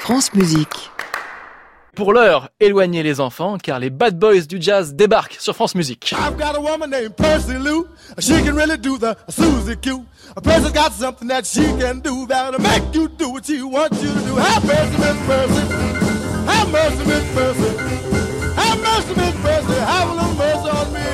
France Musique. Pour l'heure, éloignez les enfants car les bad boys du jazz débarquent sur France Musique. I've got a woman named Percy Lou. She can really do the Susie Q. Percy's got something that she can do that'll make you do what she wants you to do. Have mercy, Miss Percy. Have mercy, Miss Percy. Have mercy, Miss Percy. Have a little mercy on me.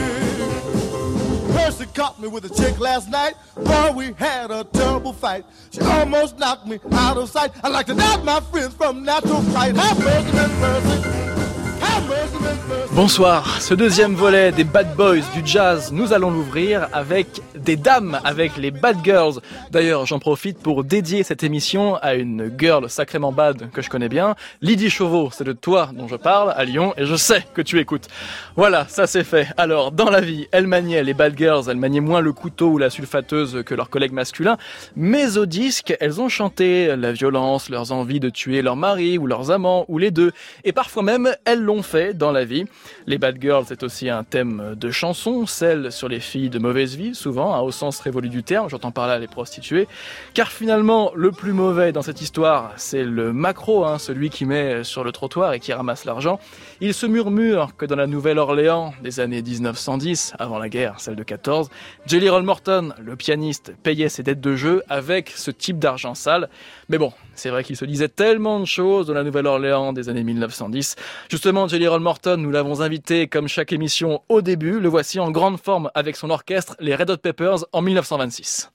Percy caught me with a chick last night. Boy, we had a terrible fight. She almost knocked me out of sight. I like to knock my friends from natural fright. Have mercy, Miss Percy. Have mercy, Miss Percy. Bonsoir, ce deuxième volet des Bad Boys du jazz, nous allons l'ouvrir avec des dames, avec les Bad Girls. D'ailleurs, j'en profite pour dédier cette émission à une girl sacrément bad que je connais bien. Lydie Chauveau, c'est de toi dont je parle à Lyon et je sais que tu écoutes. Voilà, ça c'est fait. Alors, dans la vie, elles maniaient, les Bad Girls, elles maniaient moins le couteau ou la sulfateuse que leurs collègues masculins, mais au disque, elles ont chanté la violence, leurs envies de tuer leur mari ou leurs amants ou les deux. Et parfois même, elles l'ont fait dans la vie. Les Bad Girls, c'est aussi un thème de chanson, celle sur les filles de mauvaise vie, souvent, au sens révolu du terme, j'entends par là les prostituées. Car finalement, le plus mauvais dans cette histoire, c'est le macro, celui qui met sur le trottoir et qui ramasse l'argent. Il se murmure que dans la Nouvelle-Orléans des années 1910, avant la guerre, celle de 14, Jelly Roll Morton, le pianiste, payait ses dettes de jeu avec ce type d'argent sale. Mais bon, c'est vrai qu'il se disait tellement de choses dans la Nouvelle-Orléans des années 1910. Justement, Jelly Roll Morton, nous l'avons invité comme chaque émission au début. Le voici en grande forme avec son orchestre, les Red Hot Peppers, en 1926.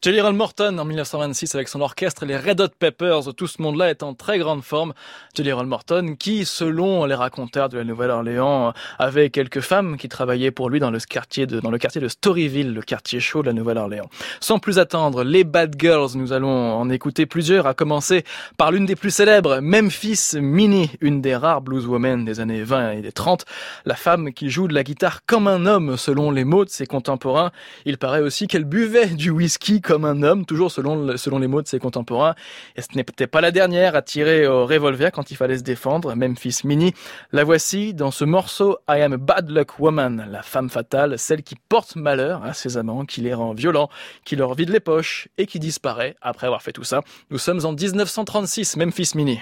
Jelly Roll Morton en 1926 avec son orchestre, les Red Hot Peppers, tout ce monde-là est en très grande forme. Jelly Roll Morton qui, selon les raconteurs de la Nouvelle-Orléans, avait quelques femmes qui travaillaient pour lui dans le quartier de Storyville, le quartier chaud de la Nouvelle-Orléans. Sans plus attendre, les Bad Girls, nous allons en écouter plusieurs, à commencer par l'une des plus célèbres, Memphis Minnie, une des rares blueswomen des années 20 et des 30, la femme qui joue de la guitare comme un homme selon les mots de ses contemporains. Il paraît aussi qu'elle buvait du whisky comme un homme, toujours selon les mots de ses contemporains. Et ce n'était pas la dernière à tirer au revolver quand il fallait se défendre, Memphis Minnie. La voici dans ce morceau I Am a Bad Luck Woman, la femme fatale, celle qui porte malheur à ses amants, qui les rend violents, qui leur vide les poches et qui disparaît après avoir fait tout ça. Nous sommes en 1936, Memphis Minnie.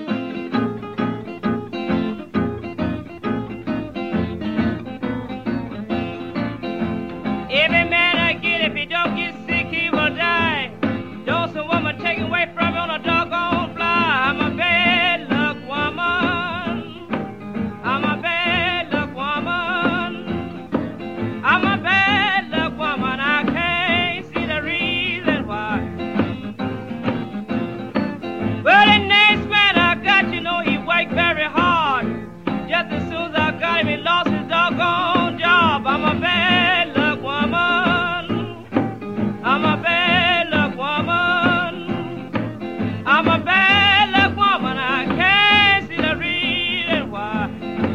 Every man I get, if he don't get sick, he will die. Don't some woman take away from me on a doggone fly. I'm a bad luck woman. I'm a bad luck woman. I'm a bad luck woman. I can't see the reason why. Well, the next man I got, you know, he worked very hard. Just as soon as I got him, he lost his doggone job. I'm a bad luck woman. I'm a bad luck woman. I'm a bad luck woman. I can't see the reason why.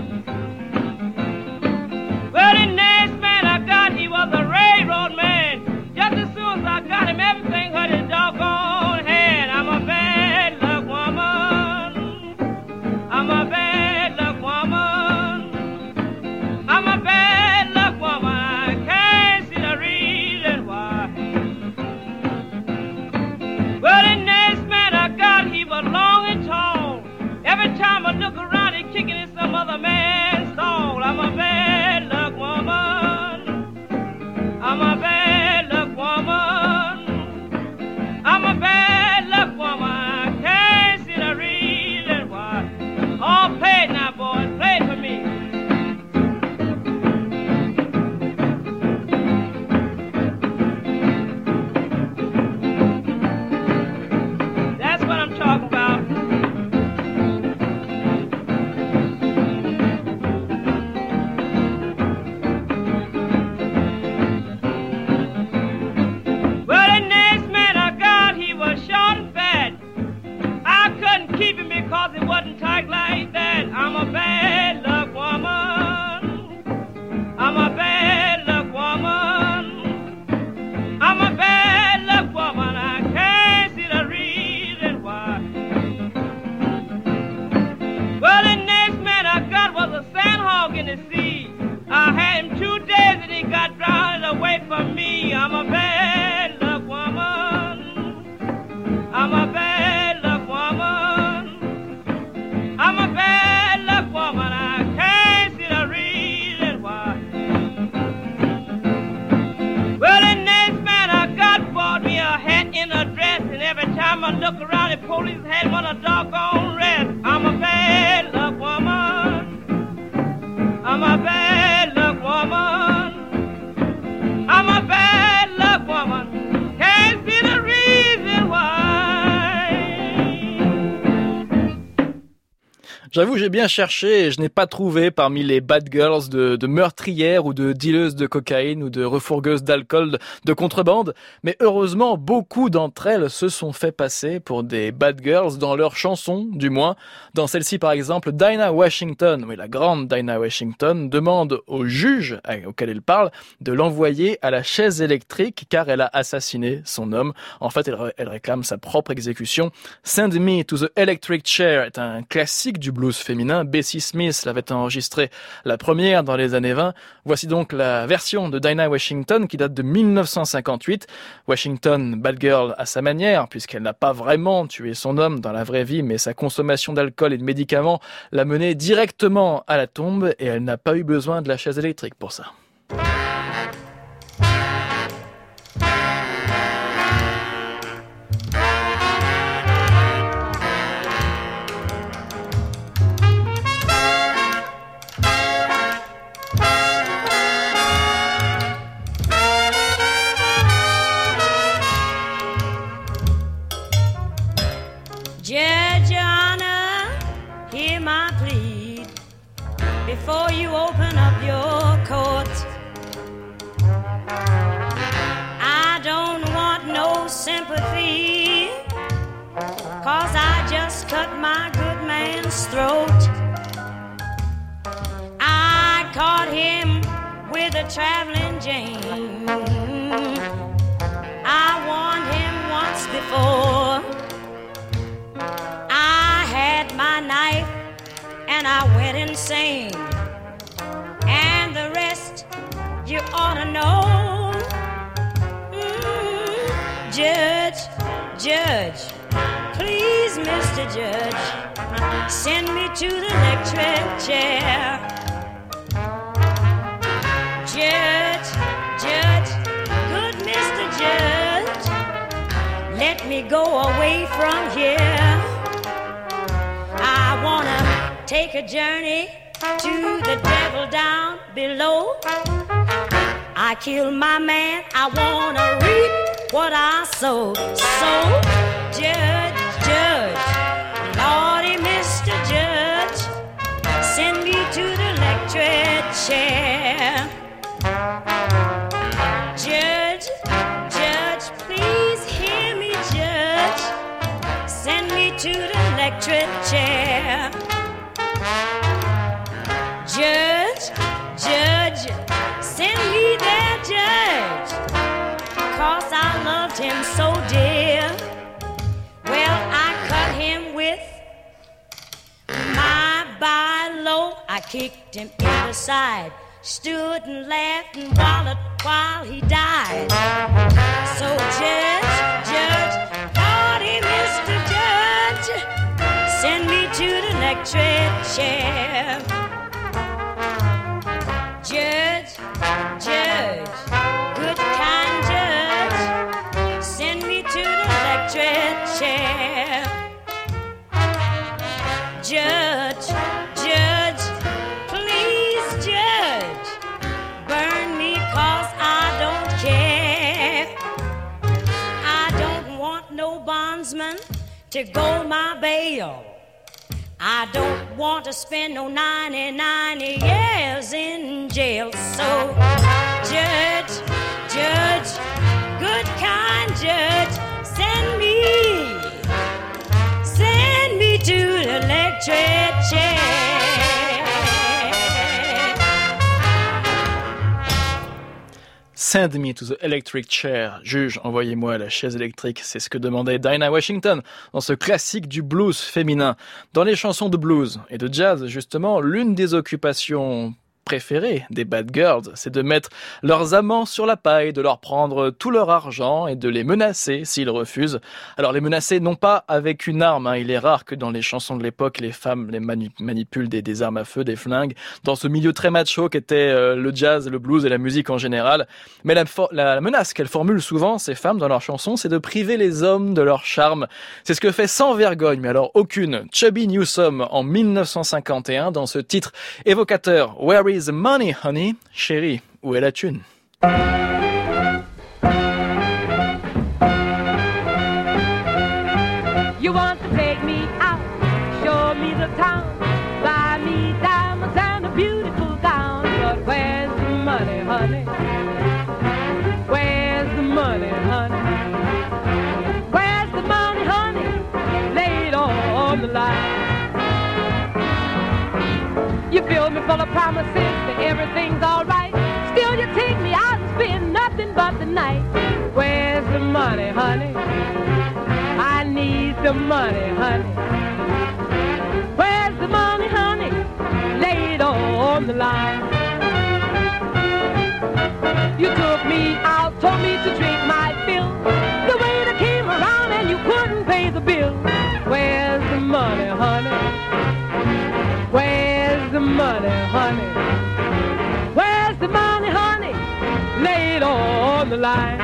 Well, the next man I got, he was a railroad man. Just as soon as I got him, everything hurt his doggone hand. I'm a bad luck woman. I'm a bad luck woman. I'm a bad luck woman. I can't see the reason why. Well, the next man I got, he was long and tall. Every time I look around, he kicking in some other man's stall. I'm a bad luck woman. I'm a bad luck woman. I'm a bad luck woman. I can't see the reason why. Oh, play it now, boys. Play it for me. That's what I'm talking about. Well, the next man I got, he was short and fat. I couldn't keep him because he wasn't tight like that. I'm a bad luck woman. I'm a bad luck woman. I'm a bad luck woman. I can't see the reason why. Well, the next man I got was a sandhog in the sea. I had him 2 days and he got drowned away from me. I'm a bad luck woman. I'm a bad luck woman. I'm a bad luck woman. I can't see the reason why. Well, the next man I got bought me a hat and a dress, and every time I look around, the police had one a doggone rest. I'm a bad luck woman. I'm a bad luck woman. I'm a bad luck woman. Can't see the reason why. J'avoue, j'ai bien cherché et je n'ai pas trouvé parmi les bad girls de meurtrières ou de dealeuses de cocaïne ou de refourgueuses d'alcool de contrebande. Mais heureusement, beaucoup d'entre elles se sont fait passer pour des bad girls dans leurs chansons, du moins. Dans celle-ci, par exemple, Dinah Washington, oui, la grande Dinah Washington, demande au juge auquel elle parle de l'envoyer à la chaise électrique car elle a assassiné son homme. En fait, elle réclame sa propre exécution. Send Me to the Electric Chair est un classique du blues féminin. Bessie Smith l'avait enregistré la première dans les années 20. Voici donc la version de Dinah Washington qui date de 1958. Washington, bad girl à sa manière, puisqu'elle n'a pas vraiment tué son homme dans la vraie vie, mais sa consommation d'alcool et de médicaments l'a menée directement à la tombe et elle n'a pas eu besoin de la chaise électrique pour ça. sympathy, 'cause I just cut my good man's throat. I caught him with a traveling Jane. I warned him once before. I had my knife and I went insane. And the rest you ought to know. Judge, Judge, please, Mr. Judge, send me to the electric chair. Judge, Judge, good Mr. Judge, let me go away from here. I wanna take a journey to the devil down below. I killed my man, I wanna reap what I sow. So, Judge, Judge, Lordy, Mr. Judge, send me to the electric chair. Judge, Judge, please hear me, Judge, send me to the electric chair. Judge, Judge, send me there, Judge, 'cause I loved him so dear. Well, I cut him with my by-low. I kicked him in the side, stood and laughed and wallowed while he died. So Judge, Judge, Lordy, Mr. Judge, send me to the electric chair. Judge, Judge, good kind Judge, send me to the electric chair. Judge, Judge, please Judge, burn me 'cause I don't care. I don't want no bondsman to go my bail. I don't want to spend no 99 years in jail. So, Judge, Judge, good kind Judge, send me to the electric chair. Send me to the electric chair. Juge, envoyez-moi à la chaise électrique. C'est ce que demandait Dinah Washington dans ce classique du blues féminin. Dans les chansons de blues et de jazz, justement, l'une des occupations préférée des bad girls, c'est de mettre leurs amants sur la paille, de leur prendre tout leur argent et de les menacer s'ils refusent. Alors les menacer non pas avec une arme, il est rare que dans les chansons de l'époque les femmes les manipulent des armes à feu, des flingues, dans ce milieu très macho qu'était le jazz, le blues et la musique en général. Mais la menace qu'elles formulent souvent, ces femmes dans leurs chansons, c'est de priver les hommes de leur charme. C'est ce que fait sans vergogne, mais alors aucune, Chubby Newsome en 1951 dans ce titre évocateur Where is the money, honey? Chérie, où est la thune? You want to take me out, show me the town, buy me diamonds and a beautiful gown. But where's the money, honey? Where's the money, honey? Where's the money, honey? Lay it on the line. You fill me full of promises that everything's alright. Still you take me out and spend nothing but the night. Where's the money, honey? I need the money, honey. Where's the money, honey? Lay it on the line. You took me out, told me to drink my fill. The waiter came around and you couldn't pay the bill. Where's the money, honey? Where's the money, honey? Where's the money, honey? Lay it on the line.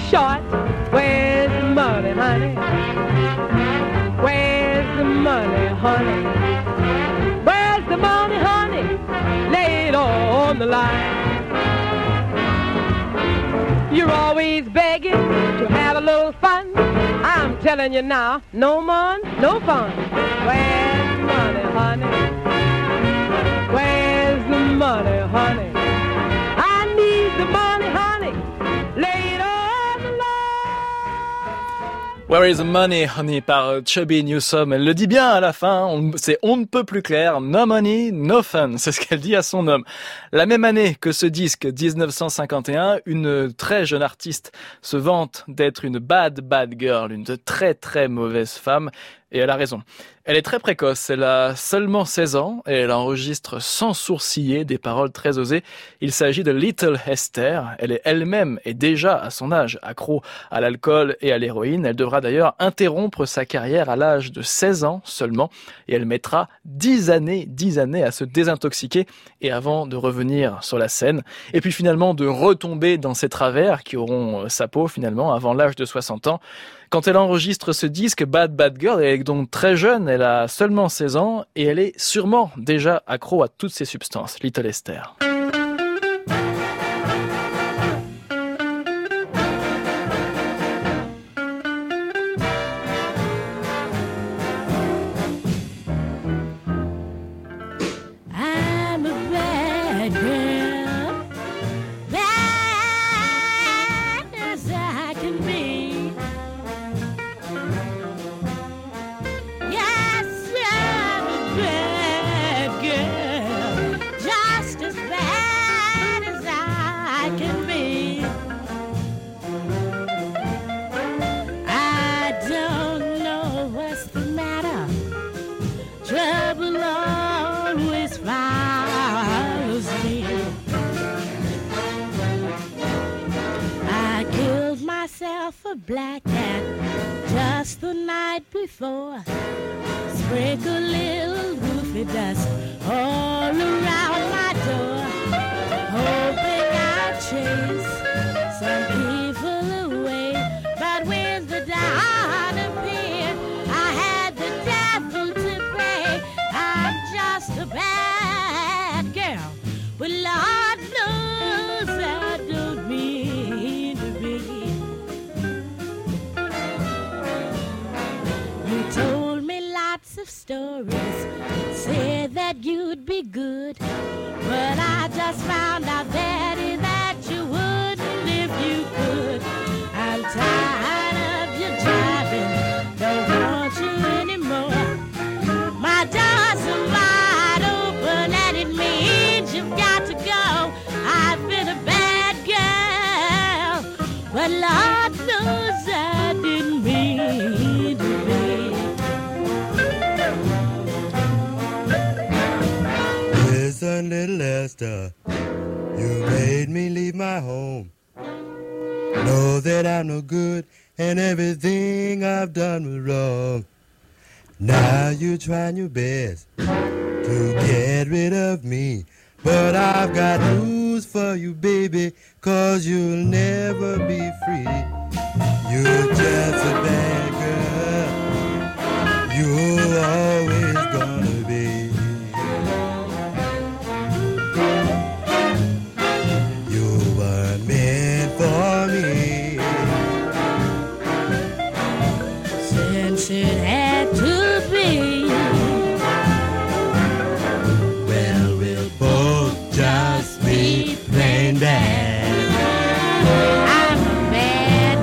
short. Where's the money, honey? Where's the money, honey? Where's the money, honey? Lay it on the line. You're always begging to have a little fun. I'm telling you now, no man, no fun. Where's the money, honey? Where's the money, honey? I need the money, honey. Lay it on the line. Where is the money, honey par Chubby Newsome. Elle le dit bien à la fin, c'est on ne peut plus clair. No money, no fun. C'est ce qu'elle dit à son homme. La même année que ce disque, 1951, une très jeune artiste se vante d'être une bad girl, une très très mauvaise femme. Et elle a raison. Elle est très précoce, elle a seulement 16 ans et elle enregistre sans sourciller des paroles très osées. Il s'agit de Little Esther. Elle est elle-même et déjà à son âge accro à l'alcool et à l'héroïne. Elle devra d'ailleurs interrompre sa carrière à l'âge de 16 ans seulement et elle mettra 10 années à se désintoxiquer et avant de revenir sur la scène. Et puis finalement de retomber dans ses travers qui auront sa peau finalement avant l'âge de 60 ans. Quand elle enregistre ce disque Bad Girl, elle est donc très jeune, elle a seulement 16 ans et elle est sûrement déjà accro à toutes ces substances, Little Esther. I'm a bad girl, bad as I can be. A black cat just the night before. Sprinkle little roofy dust all around my door, hoping I'll chase some people away. But when the dawn appeared, I had the devil to pay. I'm just a bad girl, but Lord knows I don't mean to be. Told me lots of stories, said that you'd be good, but I just found out, Daddy, that you wouldn't if you could. I'm tired of you driving, don't want you anymore. My doors are wide open and it means you've got to go. I've been a bad girl, but Lord knows I didn't mean to be. Listen, little Esther, you made me leave my home. Know that I'm no good and everything I've done was wrong. Now you're trying your best to get rid of me, but I've got news for you, baby, 'cause you'll never be free. You're just a bad girl, you're always gonna be. For me, since it had to be, well, we'll both just be plain bad. I'm a bad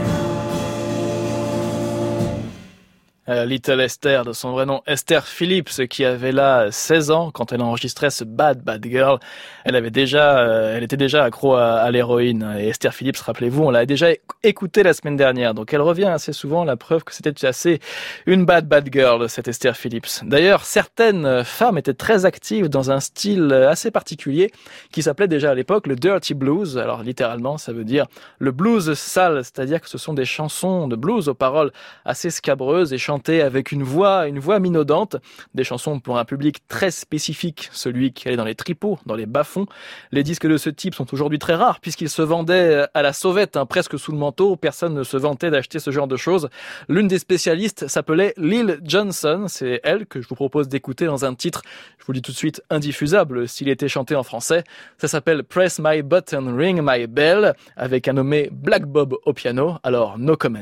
girl. Little Esther, de son vrai nom Esther Phillips, qui avait là 16 ans quand elle enregistrait ce Bad Girl. Elle était déjà accro à l'héroïne. Et Esther Phillips, rappelez-vous, on l'a déjà écoutée la semaine dernière. Donc elle revient assez souvent, la preuve que c'était assez une bad girl, cette Esther Phillips. D'ailleurs, certaines femmes étaient très actives dans un style assez particulier qui s'appelait déjà à l'époque le dirty blues. Alors littéralement, ça veut dire le blues sale, c'est-à-dire que ce sont des chansons de blues aux paroles assez scabreuses et chantées chantait avec une voix minaudante, des chansons pour un public très spécifique, celui qui allait dans les tripots, dans les bas-fonds. Les disques de ce type sont aujourd'hui très rares puisqu'ils se vendaient à la sauvette, presque sous le manteau. Personne ne se vantait d'acheter ce genre de choses. L'une des spécialistes s'appelait Lil Johnson. C'est elle que je vous propose d'écouter dans un titre, je vous le dis tout de suite, indiffusable s'il était chanté en français. Ça s'appelle Press My Button, Ring My Bell, avec un nommé Black Bob au piano. Alors, no comment,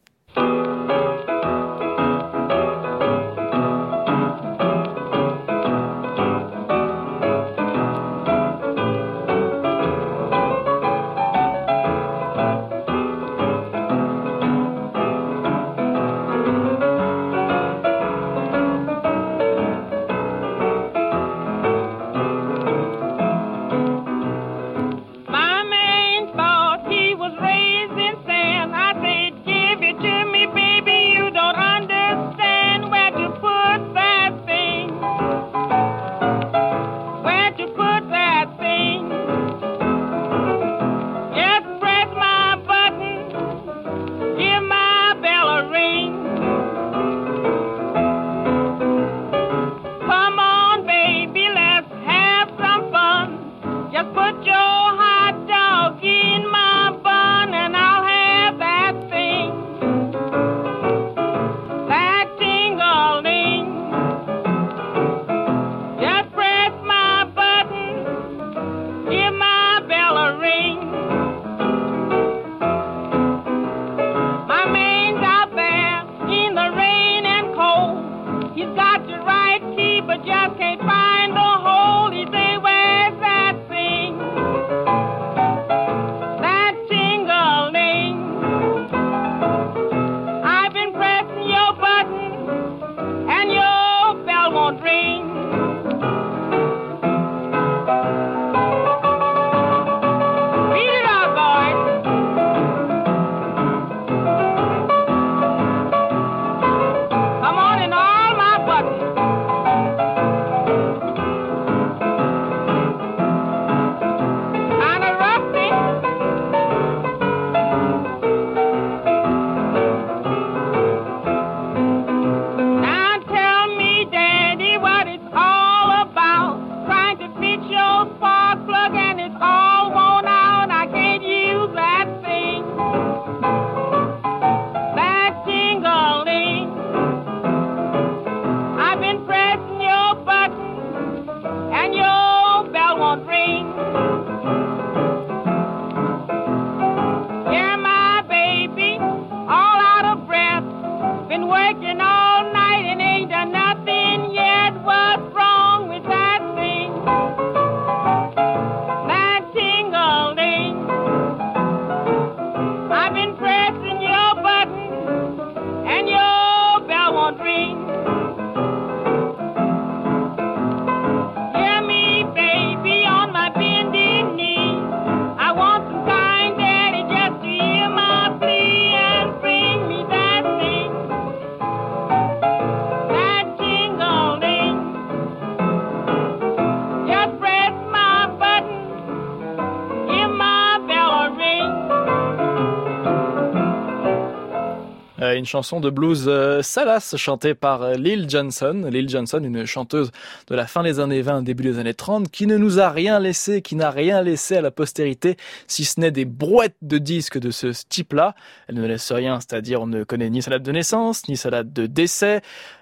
Une chanson de blues salace chantée par Lil Johnson. Lil Johnson, une chanteuse de la fin des années 20, début des années 30, qui ne nous a rien laissé, qui n'a rien laissé à la postérité, si ce n'est des brouettes de disques de ce type-là. Elle ne laisse rien, c'est-à-dire on ne connaît ni sa date de naissance, ni sa date de décès.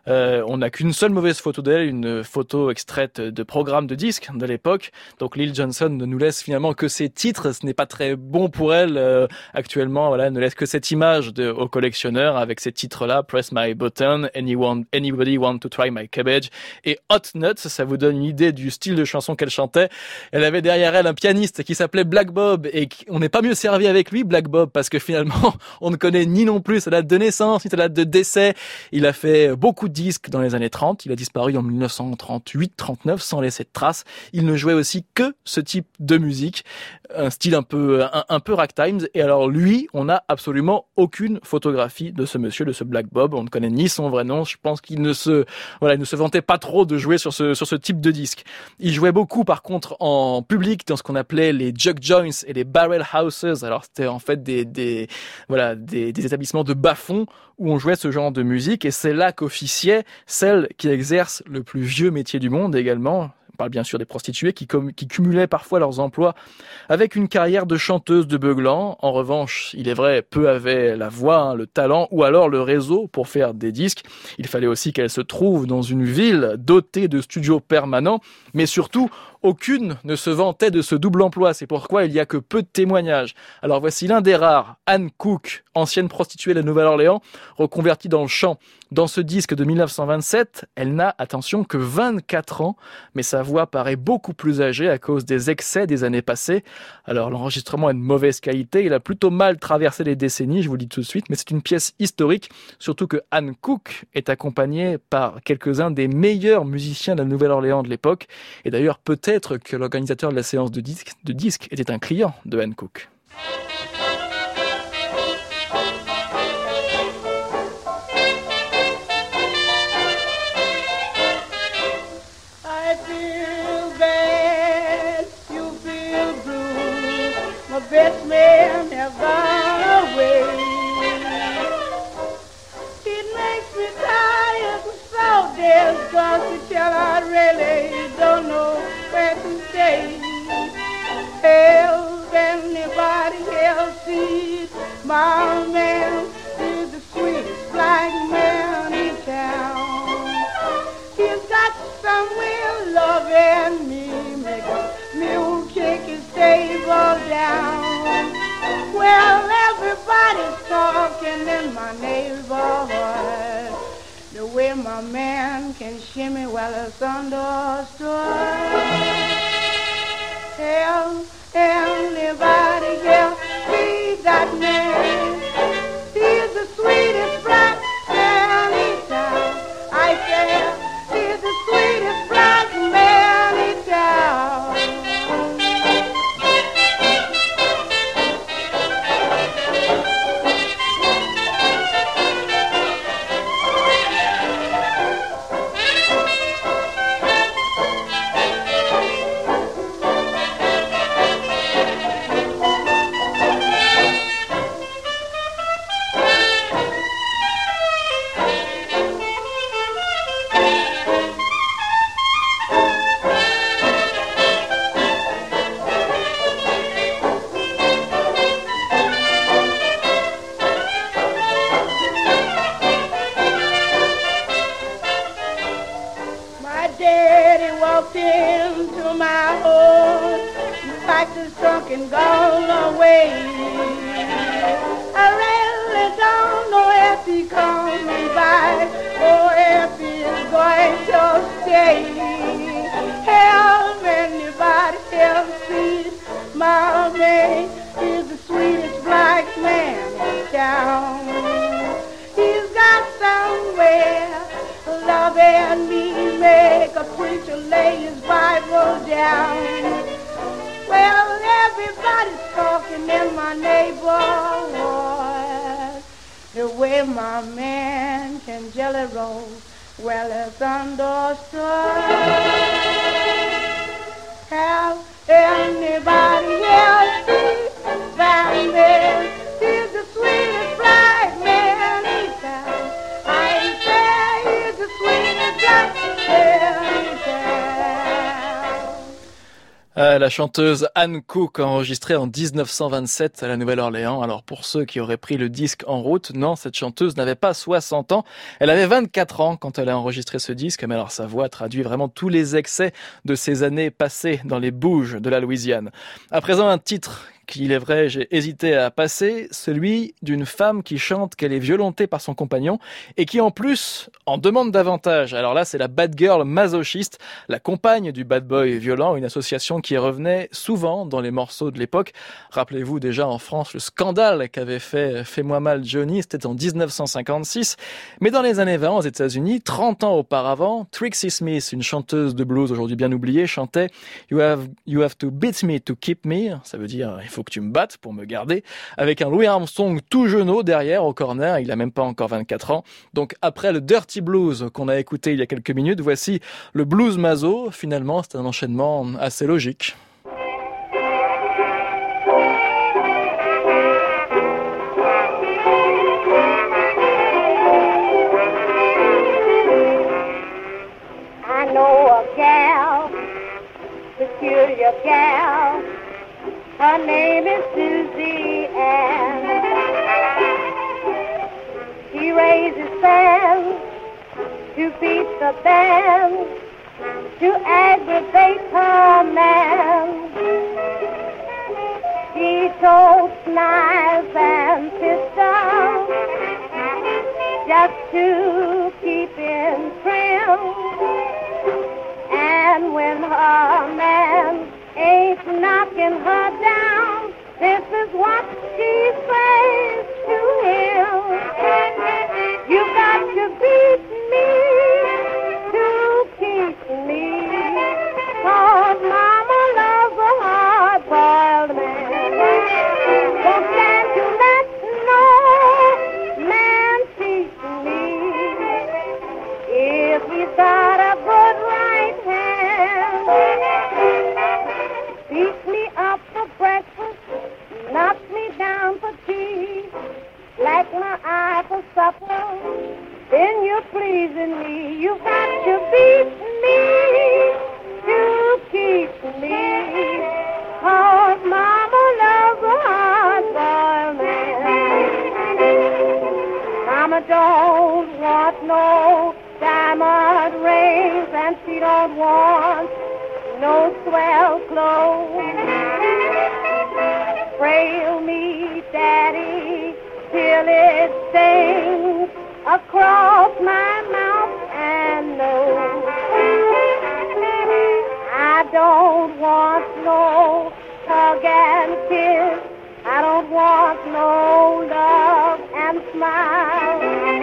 On n'a qu'une seule mauvaise photo d'elle, une photo extraite de programme de disques de l'époque. Donc Lil Johnson ne nous laisse finalement que ses titres. Ce n'est pas très bon pour elle actuellement. Voilà, elle ne laisse que cette image aux collectionneurs avec ces titres-là, Press My Button, Anybody Want to Try My Cabbage et Hot Nuts. Ça vous donne une idée du style de chanson qu'elle chantait. Elle avait derrière elle un pianiste qui s'appelait Black Bob et on n'est pas mieux servi avec lui, Black Bob, parce que finalement, on ne connaît ni non plus sa date de naissance, ni sa date de décès. Il a fait beaucoup de disques dans les années 30. Il a disparu en 1938-39 sans laisser de traces. Il ne jouait aussi que ce type de musique, un style un peu ragtime. Et alors lui, on n'a absolument aucune photographie de ce monsieur, de ce Black Bob. On ne connaît ni son vrai nom. Je pense qu'il ne se vantait pas trop de jouer sur ce type de disque. Il jouait beaucoup, par contre, en public, dans ce qu'on appelait les juke joints et les barrel houses. Alors, c'était en fait des établissements de bas-fond où on jouait ce genre de musique, et c'est là qu'officiait celle qui exerce le plus vieux métier du monde également. On parle bien sûr des prostituées qui cumulaient parfois leurs emplois avec une carrière de chanteuse de beuglant. En revanche, il est vrai, peu avaient la voix, le talent ou alors le réseau pour faire des disques. Il fallait aussi qu'elles se trouvent dans une ville dotée de studios permanents, mais surtout, aucune ne se vantait de ce double emploi. C'est pourquoi il y a que peu de témoignages. Alors voici l'un des rares, Anne Cook, ancienne prostituée de la Nouvelle-Orléans, reconvertie dans le chant. Dans ce disque de 1927, elle n'a, attention, que 24 ans, mais sa voix paraît beaucoup plus âgée à cause des excès des années passées. Alors l'enregistrement est de mauvaise qualité, il a plutôt mal traversé les décennies, je vous le dis tout de suite, mais c'est une pièce historique, surtout que Anne Cook est accompagnée par quelques-uns des meilleurs musiciens de la Nouvelle-Orléans de l'époque, et d'ailleurs peut-être que l'organisateur de la séance de disques était un client de Anne Cook. I feel bad, you feel blue. My best man has gone away. It makes me tired and so disgusted till I really don't know where to stay. Help anybody else see my man is the sweetest black man in town. He's got somewhere loving me, make a mule kick his table down. Well, everybody's talking in my neighborhood. The way my man can shimmy while it's understood. Tell anybody else see that man. He's the sweetest black man in town. I said, he's the sweetest black man in town. And gone away. I really don't know if he comes back or if he's going to stay. Help anybody else see my man is the sweetest black man in town. He's got somewhere loving me, make a preacher lay his Bible down. Well, everybody's talking in my neighborhood. The way my man can jelly roll, well, it's understood. Have anybody else seen that man? He's the sweetest black man in town. I say he's the sweetest black man in town. La chanteuse Anne Cook, enregistrée en 1927 à la Nouvelle-Orléans. Alors pour ceux qui auraient pris le disque en route, non, cette chanteuse n'avait pas 60 ans. Elle avait 24 ans quand elle a enregistré ce disque, mais alors sa voix traduit vraiment tous les excès de ces années passées dans les bouges de la Louisiane. À présent, un titre qu'il est vrai, j'ai hésité à passer, celui d'une femme qui chante qu'elle est violentée par son compagnon et qui en plus en demande davantage. Alors là, c'est la bad girl masochiste, la compagne du bad boy violent, une association qui revenait souvent dans les morceaux de l'époque. Rappelez-vous déjà en France le scandale qu'avait fait Fais-moi mal Johnny, c'était en 1956. Mais dans les années 20 aux États-Unis, 30 ans auparavant, Trixie Smith, une chanteuse de blues aujourd'hui bien oubliée, chantait You have to beat me to keep me. Ça veut dire il faut faut que tu me battes pour me garder, avec un Louis Armstrong tout jeuneau derrière au corner, il a même pas encore 24 ans. Donc après le Dirty Blues qu'on a écouté il y a quelques minutes, voici le Blues Mazo. Finalement, c'est un enchaînement assez logique. I know a gal, peculiar gal, her name is Susie Ann. She raises fans to beat the band, to aggravate her man. She totes knives and pistols just to keep in trim. And when her man ain't knocking her down, this is what she says to him. You got to beat me to keep me, 'cause mama loves a hard-boiled man. Won't stand to let no man cheat me. If he's got a good right hand, beat me up for breakfast, knock me down for tea, black my eye for supper, then you're pleasing me. You got to beat me to keep me, 'cause mama loves a hard-boiled man. Mama don't want no diamond rings, and she don't want no swell clothes. Frail me, Daddy, till it stains across my mouth and nose. I don't want no hug and kiss, I don't want no love and smile.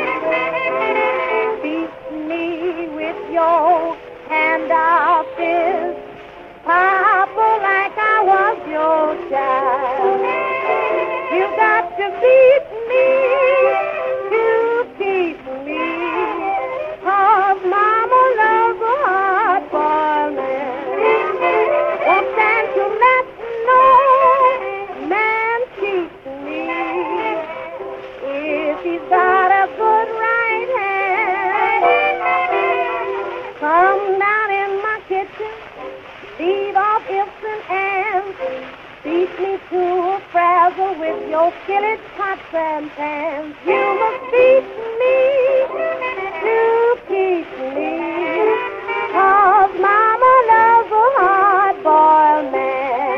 Beat me with your hand out fist, Papa, like I was your child. You got to beat me to keep me, 'cause mama loves a hard-boiled man. Won't stand to let no man cheat me. If he's got a good right hand, come down in my kitchen, leave off ifs and ands, beat me to a frazzle with your skillet, pots and pans. You must beat me to keep me, 'cause mama loves a hard-boiled man.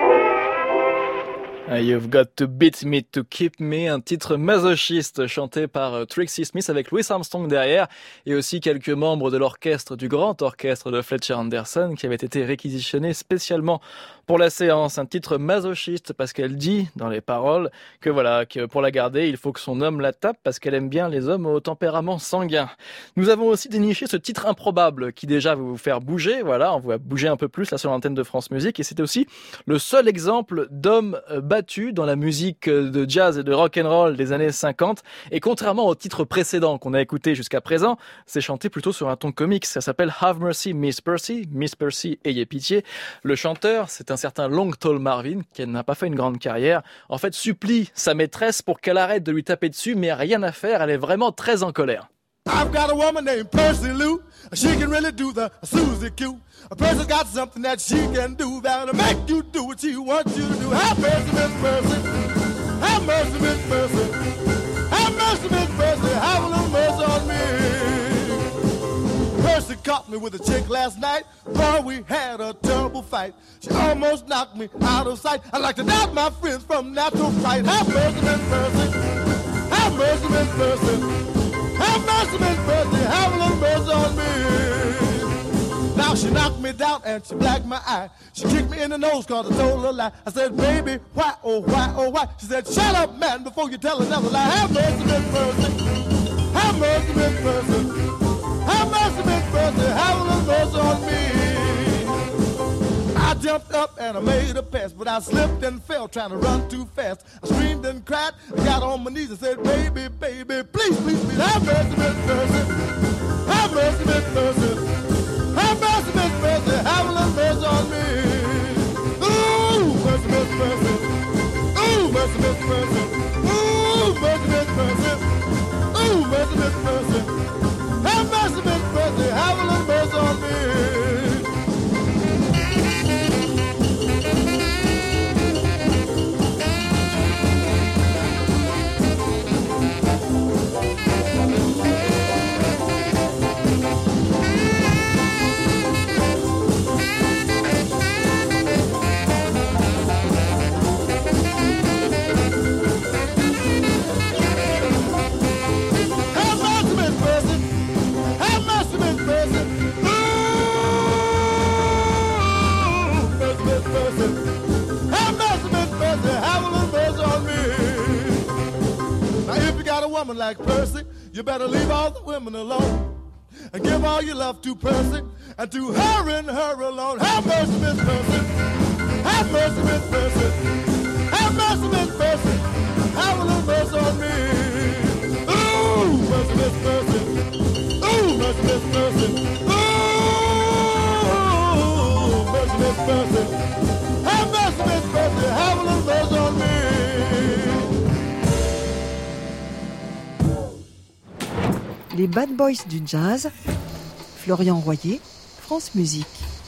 You've got to beat me to keep me, un titre masochiste chanté par Trixie Smith avec Louis Armstrong derrière et aussi quelques membres de l'orchestre, du grand orchestre de Fletcher Anderson qui avait été réquisitionné spécialement pour la séance. Un titre masochiste parce qu'elle dit dans les paroles que voilà, que pour la garder, il faut que son homme la tape parce qu'elle aime bien les hommes au tempérament sanguin. Nous avons aussi déniché ce titre improbable qui déjà va vous faire bouger, voilà, on va bouger un peu plus là sur l'antenne de France Musique et c'est aussi le seul exemple d'homme battu dans la musique de jazz et de rock and roll des années 50 et contrairement au titre précédent qu'on a écouté jusqu'à présent, c'est chanté plutôt sur un ton comique. Ça s'appelle Have Mercy Miss Percy, Miss Percy ayez pitié. Le chanteur, c'est un certain Long Tall Marvin qui n'a pas fait une grande carrière. En fait, supplie sa maîtresse pour qu'elle arrête de lui taper dessus, mais rien à faire, elle est vraiment très en colère. I've got a woman named Percy Lou. She can really do the Susie Q. Percy's got something that she can do that'll make you do what she wants you to do. Have mercy, Miss Percy. Have mercy, Miss Percy. Have mercy, Miss Percy. Have a little mercy on me. Percy caught me with a chick last night. Boy, we had a terrible fight. She almost knocked me out of sight. I like to doubt my friends from natural fright. Have mercy, Miss Percy. Have mercy, Miss Percy. Have mercy, Miss Percy, have a little mercy on me. Now she knocked me down and she blacked my eye. She kicked me in the nose cause I told her a lie. I said, baby, why, oh, why, oh, why? She said, shut up, man, before you tell another lie. Have mercy, Miss Percy. Have mercy, Miss Percy. Have mercy, Miss Percy, have a little mercy on me. I jumped up and I made a pass, but I slipped and fell trying to run too fast. I screamed and cried, I got on my knees and said, baby, baby, please, please, please, have mercy, Miss Mercy. Have mercy, Miss Mercy. Have mercy, Miss Mercy. Have a little mercy on me. Ooh, mercy, Miss Mercy. Ooh, mercy, Miss Mercy. Ooh, mercy, Miss Mercy. Ooh, mercy, Miss Mercy. Have mercy, Miss Mercy. Have a little mercy on me. Woman like Percy, you better leave all the women alone and give all your love to Percy and to her and her alone. Have mercy, Miss Percy. Have mercy, Miss Percy. Have mercy, Miss Percy. Have a little mercy on me. Ooh, mercy, Miss Percy. Ooh, mercy, Miss Percy. Ooh, mercy, Miss Percy. Have mercy, Miss Percy. Have a little mercy on me. Les Bad Boys du jazz, Florian Royer, France Musique.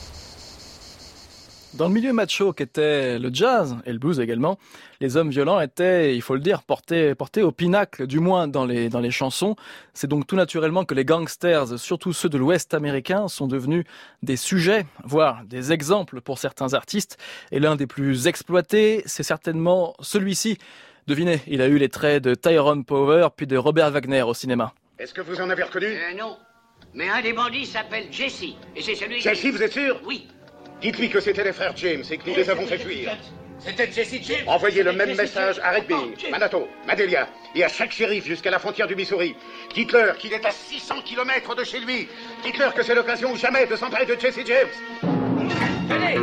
Dans le milieu macho qu'était le jazz et le blues également, les hommes violents étaient, il faut le dire, portés au pinacle, du moins dans les chansons. C'est donc tout naturellement que les gangsters, surtout ceux de l'Ouest américain, sont devenus des sujets, voire des exemples pour certains artistes. Et l'un des plus exploités, c'est certainement celui-ci. Devinez, il a eu les traits de Tyrone Power puis de Robert Wagner au cinéma. Est-ce que vous en avez reconnu ? Non. Mais un des bandits s'appelle Jesse. Et c'est celui Jesse, vous êtes sûr ? Oui. Dites-lui que c'était les frères James et que nous les avons fait fuir. C'était Jesse James. Envoyez le même message à Red Bing, Manato, Madelia et à chaque shérif jusqu'à la frontière du Missouri. Dites-leur qu'il est à 600 km de chez lui. Dites-leur que c'est l'occasion ou jamais de s'emparer de Jesse James. Tenez.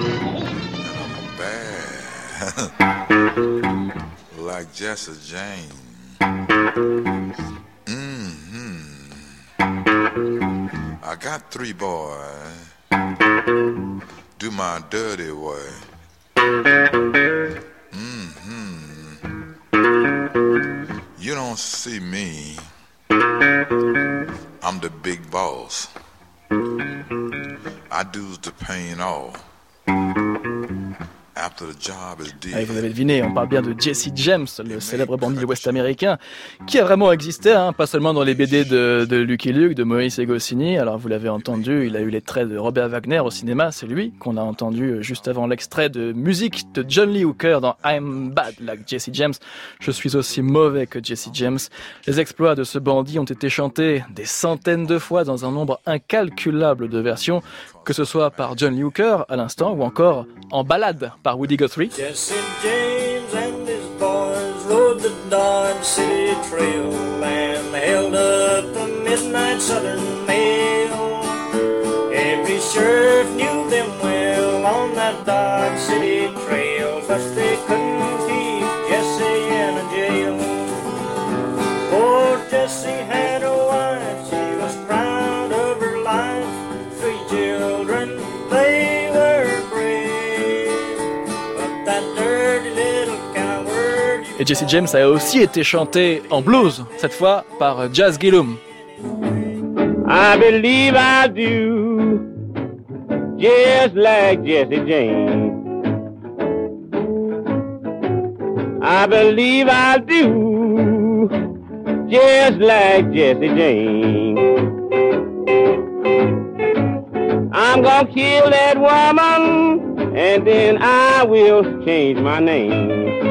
Bad. Like Jesse James. I got 3 boys, do my dirty way. You don't see me, I'm the big boss. I do the pain all. Allez, vous avez deviné, on parle bien de Jesse James, le célèbre bandit ouest-américain, qui a vraiment existé, pas seulement dans les BD de Lucky Luke, de Moïse et Goscinny. Alors vous l'avez entendu, il a eu les traits de Robert Wagner au cinéma, c'est lui qu'on a entendu juste avant l'extrait de musique de John Lee Hooker dans I'm Bad Like Jesse James. Je suis aussi mauvais que Jesse James. Les exploits de ce bandit ont été chantés des centaines de fois dans un nombre incalculable de versions, que ce soit par John Lee Hooker à l'instant ou encore en ballade par Woody Guthrie. Jesse James and his boys rode the Dodge City Trail and held up the midnight Southern Mail. Every sheriff knew them well on that Dodge City Trail, but they couldn't keep Jesse in a jail. Oh, Jesse had a wife, she was proud of her life. 3 children, they were brave, but that dirty little coward. Et Jesse James a aussi été chanté en blues, cette fois par Jazz Gillum. I believe I do, just like Jesse James. I believe I do, just like Jesse James. I'm gonna kill that woman, and then I will change my name.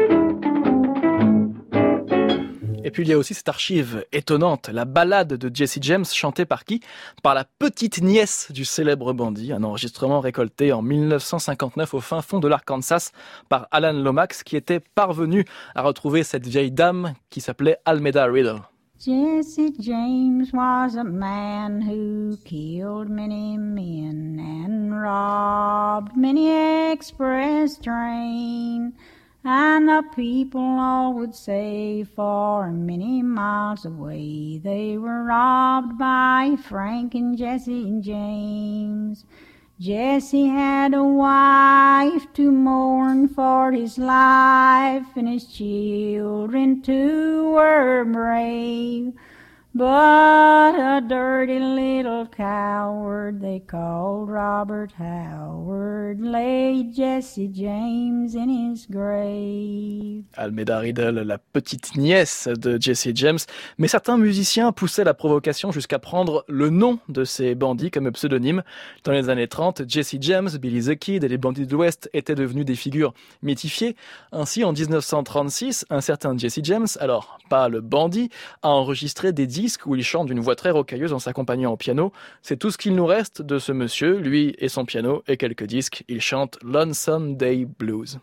Et puis il y a aussi cette archive étonnante, la ballade de Jesse James, chantée par qui ? Par la petite nièce du célèbre bandit, un enregistrement récolté en 1959 au fin fond de l'Arkansas par Alan Lomax, qui était parvenu à retrouver cette vieille dame qui s'appelait Almeda Riddle. Jesse James was a man who killed many men and robbed many express train. And the people all would say for many miles away they were robbed by Frank and Jesse and James. Jesse had a wife to mourn for his life, and his children too were brave. But a dirty little coward they called Robert Howard laid Jesse James in his grave. Almeda Riddle, la petite nièce de Jesse James. Mais certains musiciens poussaient la provocation jusqu'à prendre le nom de ces bandits comme pseudonyme. Dans les années 30, Jesse James, Billy the Kid et les bandits de l'Ouest étaient devenus des figures mythifiées. Ainsi, en 1936, un certain Jesse James, alors pas le bandit, a enregistré des disques où il chante d'une voix très rocailleuse en s'accompagnant au piano. C'est tout ce qu'il nous reste de ce monsieur, lui et son piano et quelques disques. Il chante Lonesome Day Blues.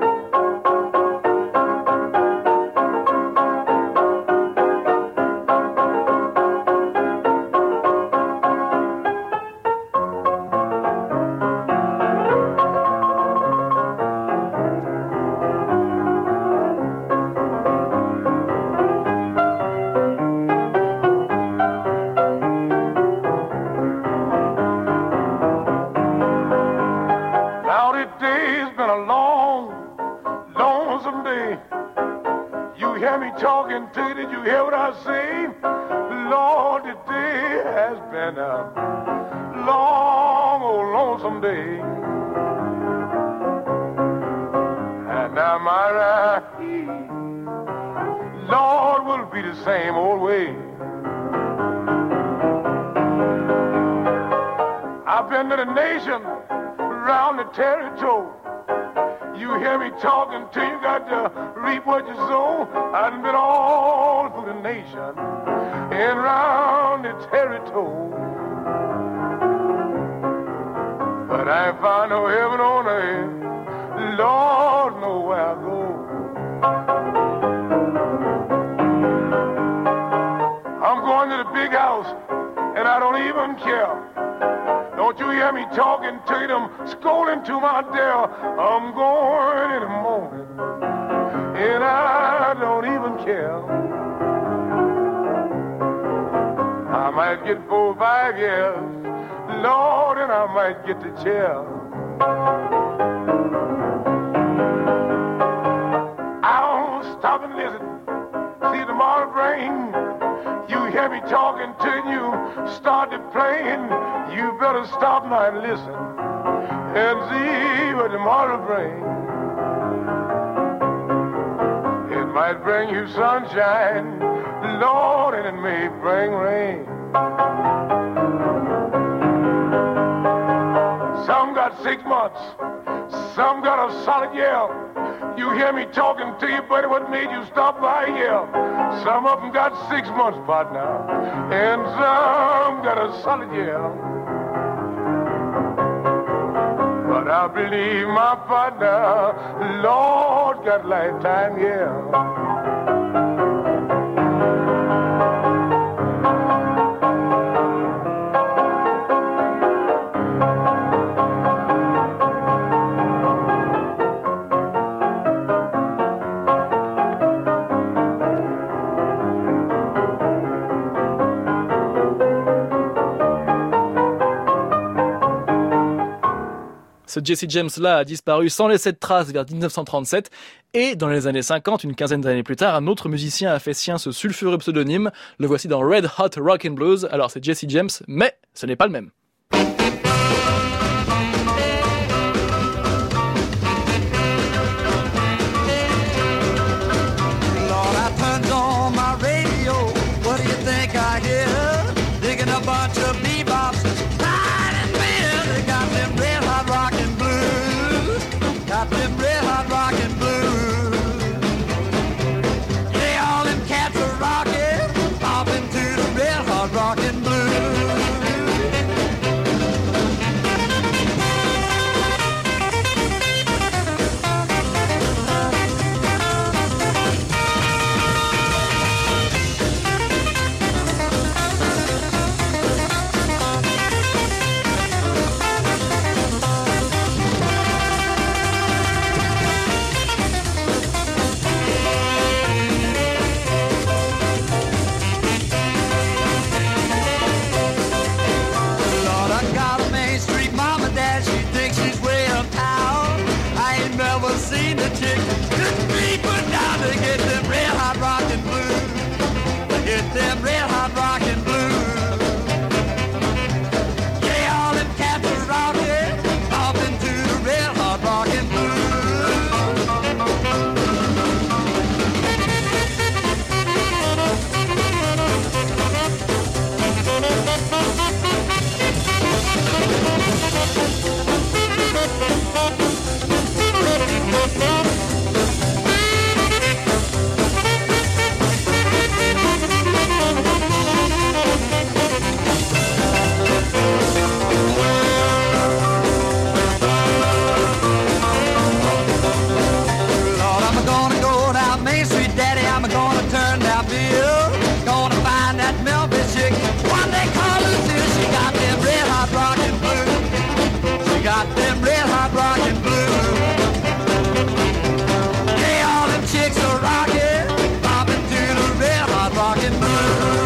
Get the chair. I'll stop and listen. See tomorrow bring. You hear me talking to you, started playing. You better stop now and listen and see what tomorrow brings. It might bring you sunshine, Lord, and it may bring rain. Some got 6 months, some got a solid year. You hear me talking to you, buddy, what made you stop by here? Some of them got 6 months, partner, and some got a solid year. But I believe my partner, Lord, got lifetime, yeah. Ce Jesse James-là a disparu sans laisser de traces vers 1937 et dans les années 50, une quinzaine d'années plus tard, un autre musicien a fait sien ce sulfureux pseudonyme. Le voici dans Red Hot Rock and Blues. Alors c'est Jesse James, mais ce n'est pas le même. Lord, I turned on my radio. What do you think I hear? Digging a bunch of bebops. Got them red hot rockin' blues. Yeah, all them cats are rockin', bopping to the red hot rockin' blues. my bill. Gonna find that Memphis chick, one they call Lucille. She got them red hot rockin' blues. She got them red hot rockin' blues. Yeah, all them chicks are rockin', boppin' to the red hot rockin' blues.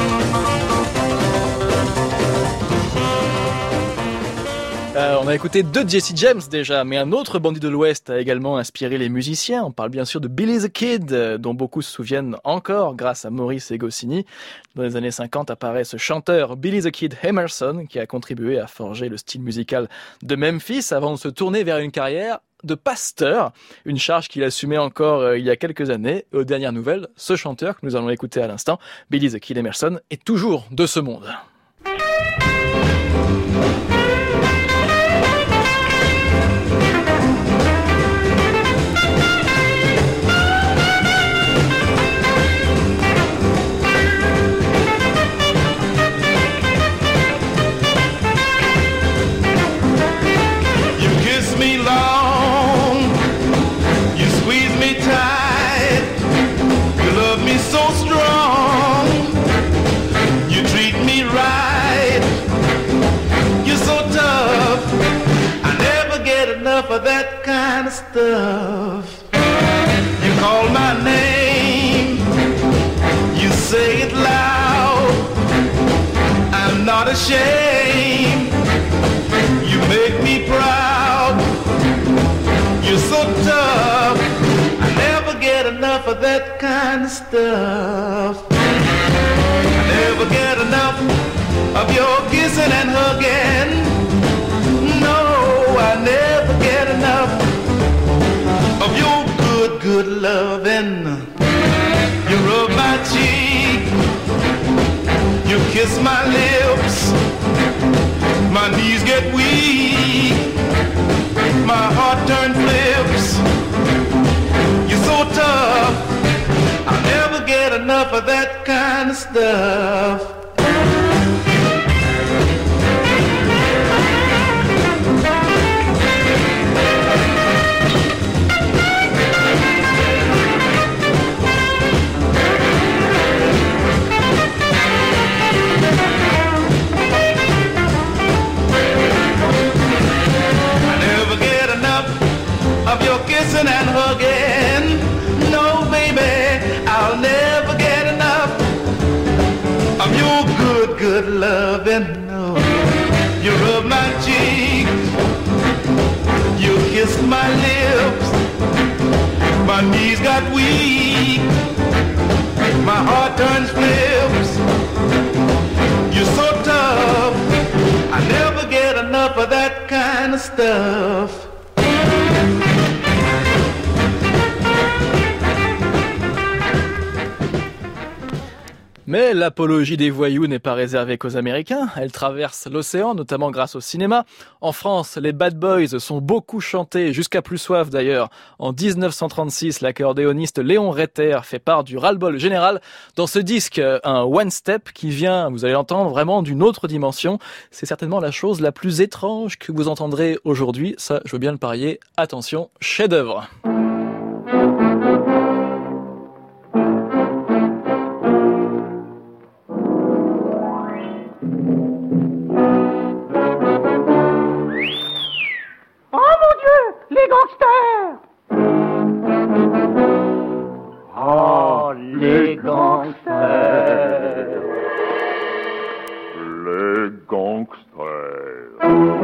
On a écouté deux Jesse James déjà, mais un autre bandit de l'Ouest a également inspiré les musiciens. On parle bien sûr de Billy the Kid, dont beaucoup se souviennent encore grâce à Maurice et Goscinny. Dans les années 50 apparaît ce chanteur Billy the Kid Emerson qui a contribué à forger le style musical de Memphis avant de se tourner vers une carrière de pasteur, une charge qu'il assumait encore il y a quelques années. Et aux dernières nouvelles, ce chanteur que nous allons écouter à l'instant, Billy the Kid Emerson, est toujours de ce monde. For that kind of stuff. You call my name, you say it loud. I'm not ashamed, you make me proud. You're so tough, I never get enough of that kind of stuff. I never get enough of your kissing and hugging. No, I never get enough of your good, good loving. You rub my cheek, you kiss my lips, my knees get weak, my heart turns flips. You're so tough, I'll never get enough of that kind of stuff. Kissing and hugging, no baby, I'll never get enough of your good, good loving. No, you rub my cheek, you kissed my lips, my knees got weak, my heart turns flips. You're so tough, I never get enough of that kind of stuff. Mais l'apologie des voyous n'est pas réservée qu'aux Américains. Elle traverse l'océan, notamment grâce au cinéma. En France, les Bad Boys sont beaucoup chantés, jusqu'à plus soif d'ailleurs. En 1936, l'accordéoniste Léon Reiter fait part du ras-le-bol général dans ce disque, un one-step qui vient, vous allez l'entendre, vraiment d'une autre dimension. C'est certainement la chose la plus étrange que vous entendrez aujourd'hui. Ça, je veux bien le parier. Attention, chef-d'œuvre. Les gangsters! Oh, les gangsters! Les gangsters!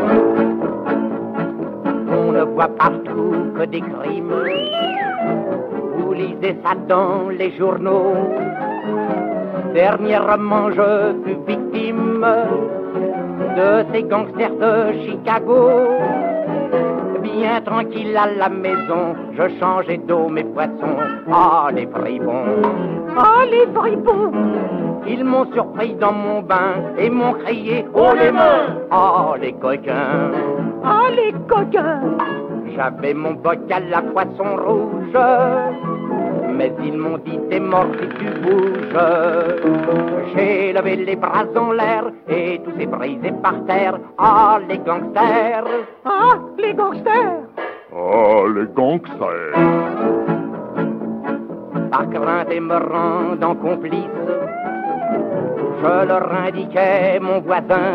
On ne voit partout que des crimes. Vous lisez ça dans les journaux. Dernièrement, je fus victime de ces gangsters de Chicago. Bien tranquille à la maison, je changeais d'eau mes poissons. Ah, les fripons! Ah, les fripons! Ils m'ont surpris dans mon bain et m'ont crié « Oh les mains !» Ah, les coquins! Ah, les coquins! J'avais mon bocal à poisson rouge, mais ils m'ont dit « T'es mort si tu bouges !» J'ai levé les bras en l'air et tout s'est brisé par terre. Ah, les gangsters! Ah, les gangsters! Ah, les gangsters! par crainte et me rendant complice, je leur indiquais mon voisin,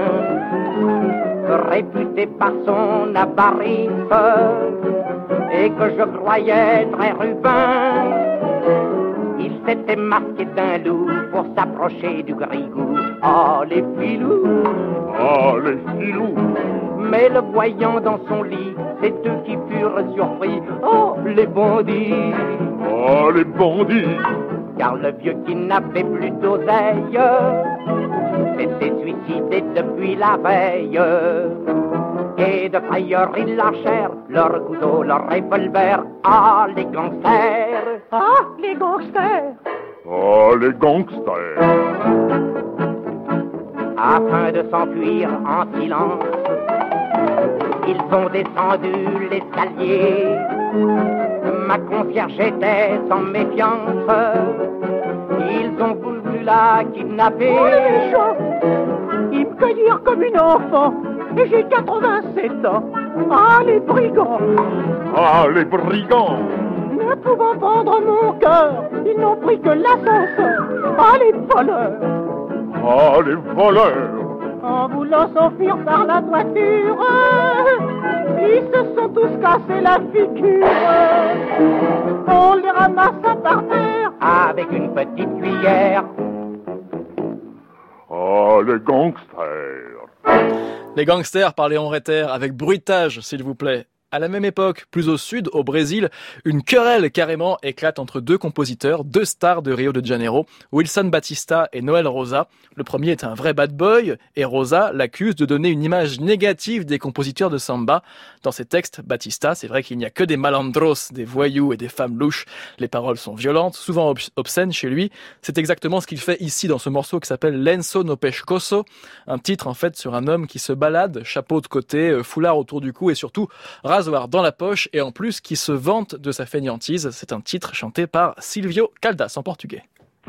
réputé par son avarice, et que je croyais très rubin. Il s'était masqué d'un loup pour s'approcher du grigou. Ah, les filous! Ah, les filous! Mais le voyant dans son lit, c'est eux qui furent surpris. Oh, les bandits! Oh, les bandits! Car le vieux qui n'avait plus d'oseille s'était suicidé depuis la veille. Et de frayeur ils lâchèrent leurs couteaux, leurs revolvers. Ah, les gangsters! Ah, les gangsters! Ah, les gangsters! Afin de s'enfuir en silence, ils ont descendu l'escalier. Ma concierge était sans méfiance. Ils ont voulu la kidnapper. Oh, les méchants! Ils me cueillirent comme une enfant. Et j'ai 87 ans. Ah, les brigands! Ah, les brigands! Ne pouvant vendre mon cœur, ils n'ont pris que l'ascenseur. Ah, les voleurs! Ah, les voleurs! En voulant s'enfuir par la toiture, ils se sont tous cassés la figure. On les ramassa par terre avec une petite cuillère. Ah, les gangsters! Les gangsters par Léon Reiter avec Bruitage, s'il vous plaît. À la même époque, plus au sud, au Brésil, une querelle carrément éclate entre deux compositeurs, deux stars de Rio de Janeiro, Wilson Batista et Noel Rosa. Le premier est un vrai bad boy et Rosa l'accuse de donner une image négative des compositeurs de samba. Dans ses textes, Batista, c'est vrai qu'il n'y a que des malandros, des voyous et des femmes louches. Les paroles sont violentes, souvent obscènes chez lui. C'est exactement ce qu'il fait ici dans ce morceau qui s'appelle Lenço no Pescoço, un titre en fait sur un homme qui se balade, chapeau de côté, foulard autour du cou et surtout rasoir dans la poche et en plus qui se vante de sa fainéantise. C'est un titre chanté par Silvio Caldas en portugais.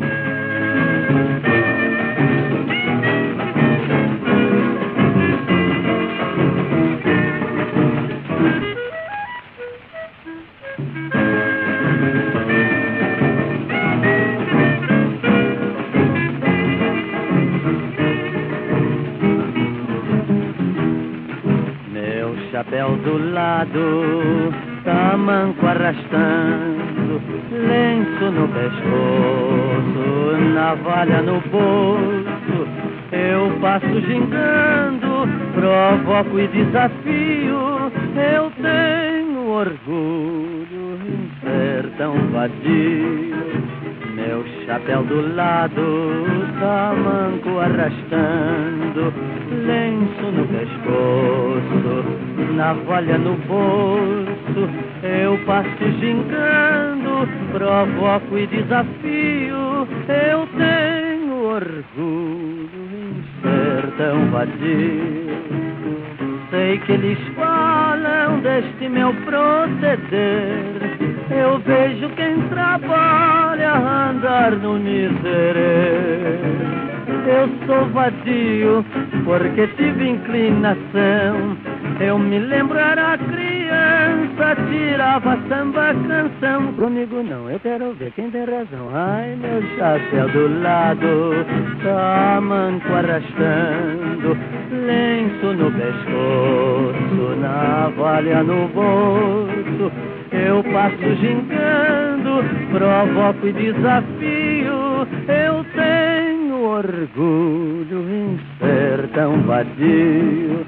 Chapéu do lado, tamanco arrastando, lenço no pescoço, navalha no bolso. Eu passo gingando, provoco e desafio. Eu tenho orgulho em ser tão vadio. Meu chapéu do lado, tamanco arrastando, lenço no pescoço, navalha no bolso. Eu passo gingando, provoco e desafio. Eu tenho orgulho em ser tão vadio. Sei que eles falam deste meu proceder. Eu vejo quem trabalha andar no miserê. Eu sou vadio porque tive inclinação. Eu me lembro, era criança, tirava samba canção. Comigo não, eu quero ver quem tem razão. Ai, meu chapéu do lado, tamanco arrastando, lenço no pescoço, navalha no bolso. Eu passo gingando, provoco e desafio. Eu tenho orgulho em ser tão vadio.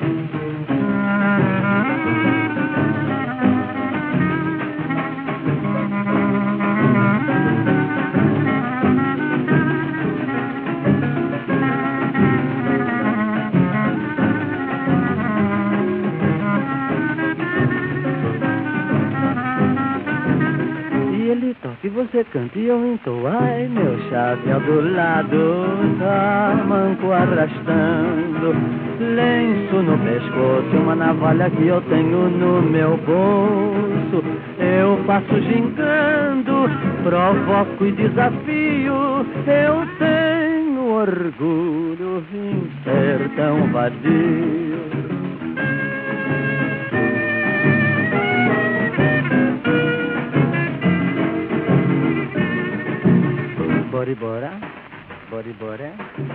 Ele toca e você canta e eu entoo. Ai, meu chapéu do lado, tamanco arrastando, lenço no pescoço, uma navalha que eu tenho no meu bolso. Eu passo gingando, provoco e desafio. Eu tenho orgulho em ser tão vadio. Boribora, Boribora.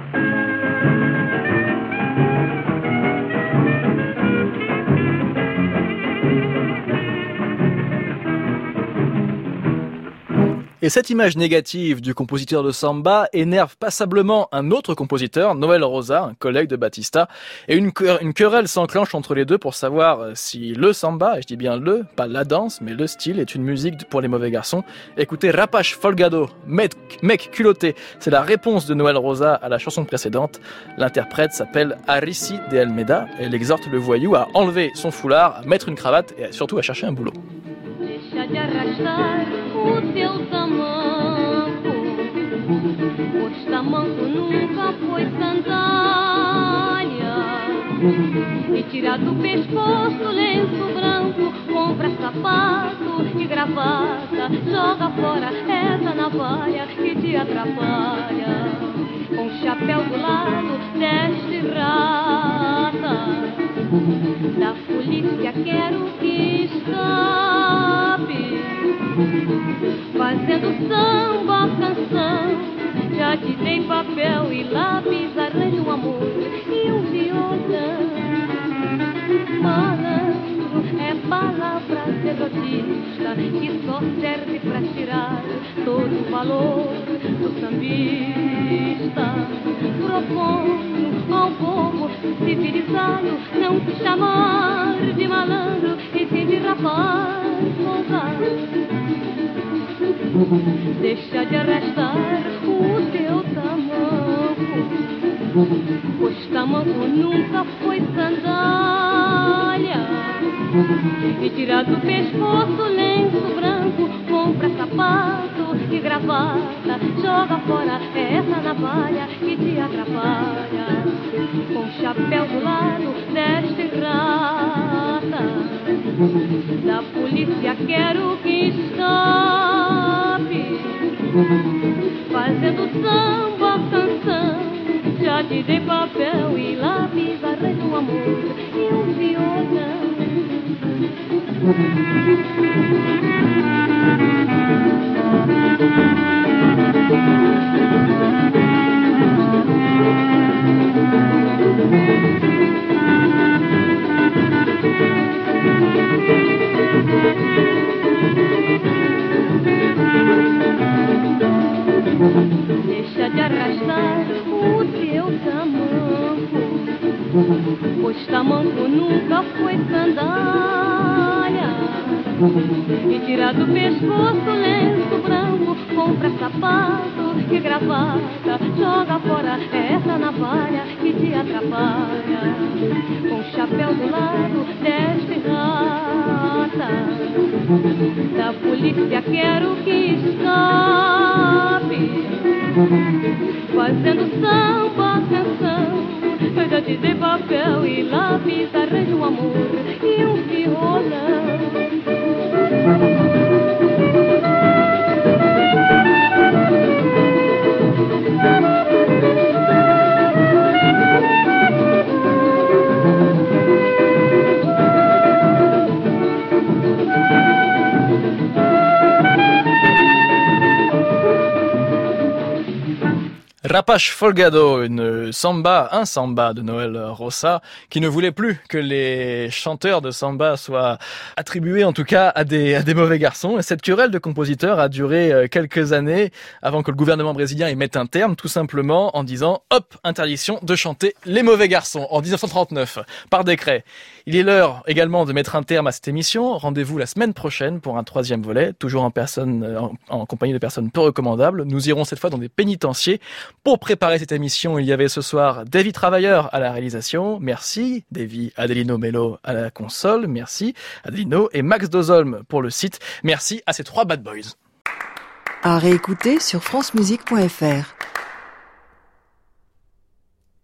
Et cette image négative du compositeur de samba énerve passablement un autre compositeur, Noel Rosa, un collègue de Batista. Et une querelle s'enclenche entre les deux pour savoir si le samba, et je dis bien le, pas la danse, mais le style, est une musique pour les mauvais garçons. Écoutez, Rapaz Folgado, mec culotté, c'est la réponse de Noel Rosa à la chanson précédente. L'interprète s'appelle Arici de Almeida. Elle exhorte le voyou à enlever son foulard, à mettre une cravate et surtout à chercher un boulot. Deixa de arrastar o teu tamanco, pois tamanco nunca foi sandália. E tira do pescoço lenço branco, compra sapato e gravata, joga fora essa navalha que te atrapalha. Com chapéu do lado deste rata, da polícia quero que escape, fazendo samba, canção. Já te dei papel e lápis, arranjo um amor e um violão. Malandro é palavra derrotista que só serve pra tirar todo o valor do sambista. Proponho ao povo civilizado não te chamar de malandro e sim de rapaz ousado. Deixa de arrastar o teu tamanco, pois tamanco nunca foi sandália. E tira do pescoço lenço branco, compra sapato e gravata, joga fora essa navalha que te atrapalha. Com chapéu do lado deste rata, da polícia quero que escape, fazendo samba, canção. Já te dei papel e lápis, arranjo um amor e um violão. Deixa de arrastar o teu tamanco, pois tamanco nunca foi sandália. E tira do pescoço lenço branco, compra sapato e gravata, joga fora essa navalha que te atrapalha. Com chapéu do lado deste rata, da polícia quero que escape, fazendo samba, canção. Eu já te dei papel e lápis, arranjo um amor e um violão. Rapaz Folgado, un samba de Noel Rosa, qui ne voulait plus que les chanteurs de samba soient attribués en tout cas à des mauvais garçons. Et cette querelle de compositeurs a duré quelques années avant que le gouvernement brésilien y mette un terme, tout simplement en disant « Hop, interdiction de chanter les mauvais garçons » en 1939, par décret. Il est l'heure également de mettre un terme à cette émission. Rendez-vous la semaine prochaine pour un 3e volet, toujours en compagnie de personnes peu recommandables. Nous irons cette fois dans des pénitenciers. Pour préparer cette émission, il y avait ce soir Davy Travailleur à la réalisation. Merci. Davy, Adelino Mello à la console. Merci. Adelino et Max Dozolm pour le site. Merci à ces 3 bad boys. À réécouter sur francemusique.fr.